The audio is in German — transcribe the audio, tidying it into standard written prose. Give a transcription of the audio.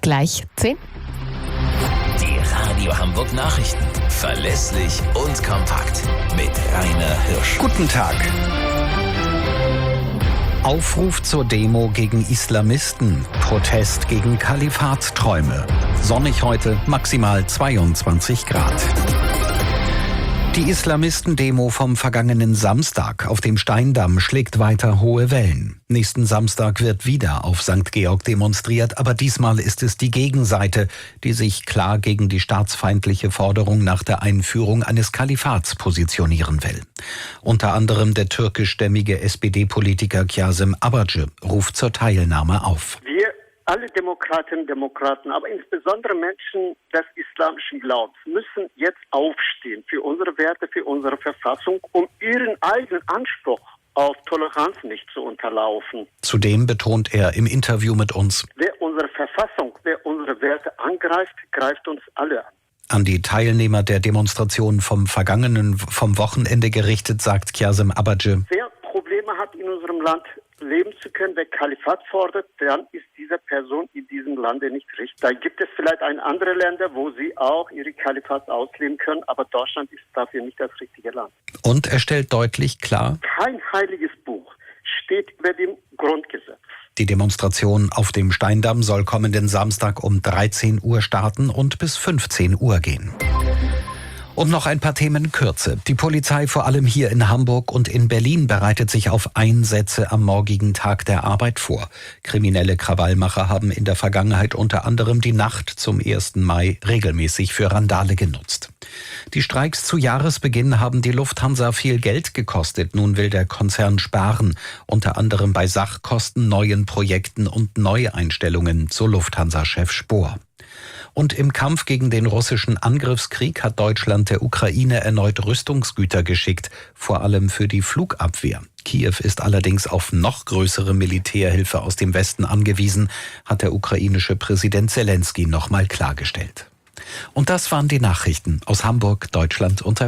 gleich 10. Die Radio Hamburg Nachrichten. Verlässlich und kompakt. Mit Rainer Hirsch. Guten Tag. Aufruf zur Demo gegen Islamisten. Protest gegen Kalifatsträume. Sonnig heute, maximal 22 Grad. Die Islamisten-Demo vom vergangenen Samstag auf dem Steindamm schlägt weiter hohe Wellen. Nächsten Samstag wird wieder auf St. Georg demonstriert, aber diesmal ist es die Gegenseite, die sich klar gegen die staatsfeindliche Forderung nach der Einführung eines Kalifats positionieren will. Unter anderem der türkischstämmige SPD-Politiker Kazım Abace ruft zur Teilnahme auf. Alle Demokratinnen und Demokraten, aber insbesondere Menschen des islamischen Glaubens, müssen jetzt aufstehen für unsere Werte, für unsere Verfassung, um ihren eigenen Anspruch auf Toleranz nicht zu unterlaufen. Zudem betont er im Interview mit uns: Wer unsere Verfassung, wer unsere Werte angreift, greift uns alle an. An die Teilnehmer der Demonstration vom Wochenende gerichtet, sagt Kazım Abace: Wer Probleme hat, in unserem Land leben zu können, wer Kalifat fordert, dann ist diese Person in diesem Lande nicht richtig. Da gibt es vielleicht andere Länder, wo sie auch ihre Kalifats ausleben können, aber Deutschland ist dafür nicht das richtige Land. Und er stellt deutlich klar: Kein heiliges Buch steht über dem Grundgesetz. Die Demonstration auf dem Steindamm soll kommenden Samstag um 13 Uhr starten und bis 15 Uhr gehen. Und noch ein paar Themen in Kürze. Die Polizei vor allem hier in Hamburg und in Berlin bereitet sich auf Einsätze am morgigen Tag der Arbeit vor. Kriminelle Krawallmacher haben in der Vergangenheit unter anderem die Nacht zum 1. Mai regelmäßig für Randale genutzt. Die Streiks zu Jahresbeginn haben die Lufthansa viel Geld gekostet. Nun will der Konzern sparen, unter anderem bei Sachkosten, neuen Projekten und Neueinstellungen, so Lufthansa-Chef Spohr. Und im Kampf gegen den russischen Angriffskrieg hat Deutschland der Ukraine erneut Rüstungsgüter geschickt, vor allem für die Flugabwehr. Kiew ist allerdings auf noch größere Militärhilfe aus dem Westen angewiesen, hat der ukrainische Präsident Selenskyj nochmal klargestellt. Und das waren die Nachrichten aus Hamburg, Deutschland und